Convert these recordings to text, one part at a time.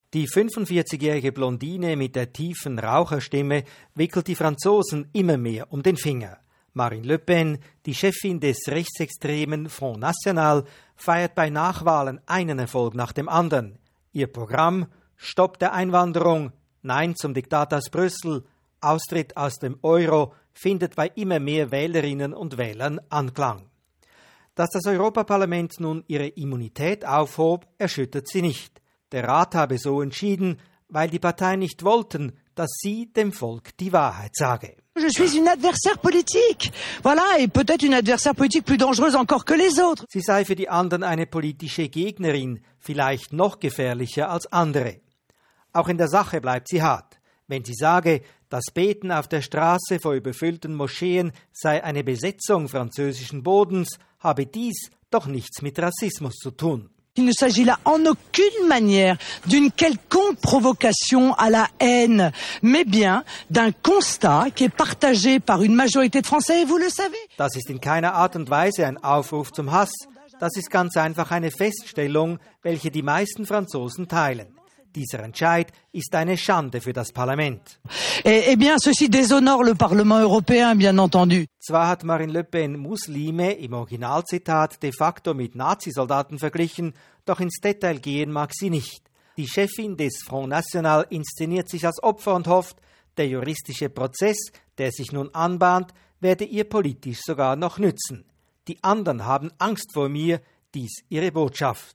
Die 45-jährige Blondine mit der tiefen Raucherstimme wickelt die Franzosen immer mehr um den Finger. Marine Le Pen, die Chefin des rechtsextremen Front National, feiert bei Nachwahlen einen Erfolg nach dem anderen. Ihr Programm: Stopp der Einwanderung, Nein zum Diktat aus Brüssel, Austritt aus dem Euro, findet bei immer mehr Wählerinnen und Wählern Anklang. Dass das Europaparlament nun ihre Immunität aufhob, erschüttert sie nicht. Der Rat habe so entschieden, weil die Parteien nicht wollten, dass sie dem Volk die Wahrheit sage. Je suis une adversaire politique. Voilà, et peut-être une adversaire politique plus dangereuse encore que les autres. Sie sei für die anderen eine politische Gegnerin, vielleicht noch gefährlicher als andere. Auch in der Sache bleibt sie hart. Wenn sie sage, das Beten auf der Straße vor überfüllten Moscheen sei eine Besetzung französischen Bodens, habe dies doch nichts mit Rassismus zu tun. Il ne s'agit là en aucune manière d'une quelconque provocation à la haine, mais bien d'un constat qui est partagé par une majorité de Français, et vous le savez. Das ist in keiner Art und Weise ein Aufruf zum Hass. Das ist ganz einfach eine Feststellung, welche die meisten Franzosen teilen. Dieser Entscheid ist eine Schande für das Parlament. Eh bien, ceci déshonore le Parlement européen, bien entendu. Zwar hat Marine Le Pen Muslime im Originalzitat de facto mit Nazisoldaten verglichen, doch ins Detail gehen mag sie nicht. Die Chefin des Front National inszeniert sich als Opfer und hofft, der juristische Prozess, der sich nun anbahnt, werde ihr politisch sogar noch nützen. Die anderen haben Angst vor mir, dies ihre Botschaft.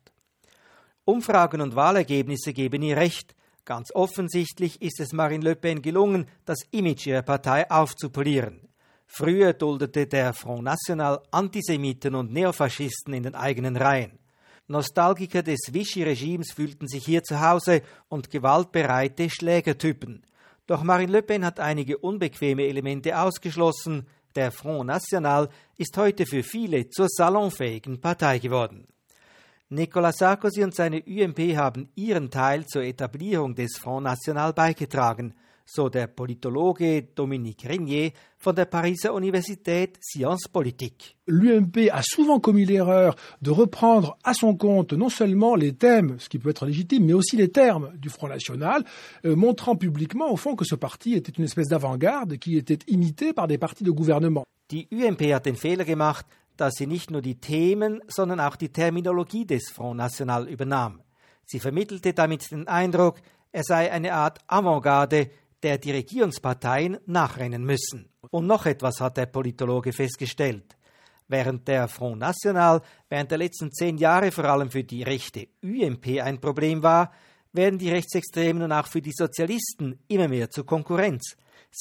Umfragen und Wahlergebnisse geben ihr recht. Ganz offensichtlich ist es Marine Le Pen gelungen, das Image ihrer Partei aufzupolieren. Früher duldete der Front National Antisemiten und Neofaschisten in den eigenen Reihen. Nostalgiker des Vichy-Regimes fühlten sich hier zu Hause und gewaltbereite Schlägertypen. Doch Marine Le Pen hat einige unbequeme Elemente ausgeschlossen. Der Front National ist heute für viele zur salonfähigen Partei geworden. Nicolas Sarkozy und seine UMP haben ihren Teil zur Etablierung des Front National beigetragen, so der Politologe Dominique Régnier von der Pariser Universität Sciences Politiques. L'UMP a souvent commis l'erreur de reprendre à son compte non seulement les thèmes, ce qui peut être légitime, mais aussi les termes du Front National, montrant publiquement au fond que ce parti était une espèce d'avant-garde qui était imité par des partis de gouvernement. Die UMP hat den Fehler gemacht, dass sie nicht nur die Themen, sondern auch die Terminologie des Front National übernahm. Sie vermittelte damit den Eindruck, er sei eine Art Avantgarde, der die Regierungsparteien nachrennen müssen. Und noch etwas hat der Politologe festgestellt. Während der Front National während der letzten 10 Jahre vor allem für die rechte UMP ein Problem war, werden die Rechtsextremen und auch für die Sozialisten immer mehr zur Konkurrenz.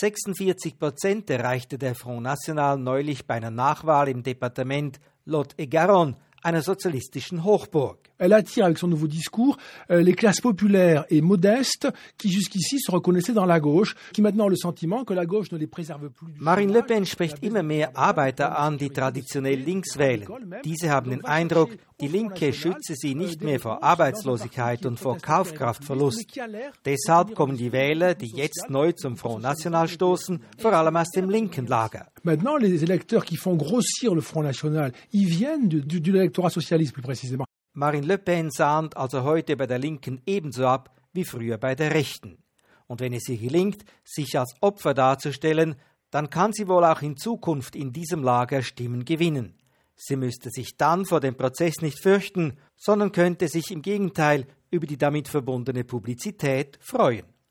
46% erreichte der Front National neulich bei einer Nachwahl im Departement Lot-et-Garonne, einer sozialistischen Hochburg. Elle attire avec son nouveau discours les classes populaires et modestes qui jusqu'ici se reconnaissaient dans la gauche, qui maintenant ont le sentiment que la gauche ne les préserve plus. Marine Le Pen spricht immer mehr Arbeiter an, die traditionell links wählen. Diese haben den Eindruck, die Linke schütze sie nicht mehr vor Arbeitslosigkeit und vor Kaufkraftverlust. Deshalb kommen die Wähler, die jetzt neu zum Front National stoßen, vor allem aus dem linken Lager. Maintenant, les électeurs qui font grossir le Front National, ils viennent de l'électorat socialiste plus précisément. Marine Le Pen sahnt also heute bei der Linken ebenso ab wie früher bei der Rechten. Und wenn es ihr gelingt, sich als Opfer darzustellen, dann kann sie wohl auch in Zukunft in diesem Lager Stimmen gewinnen. Sie müsste sich dann vor dem Prozess nicht fürchten, sondern könnte sich im Gegenteil über die damit verbundene Publizität freuen.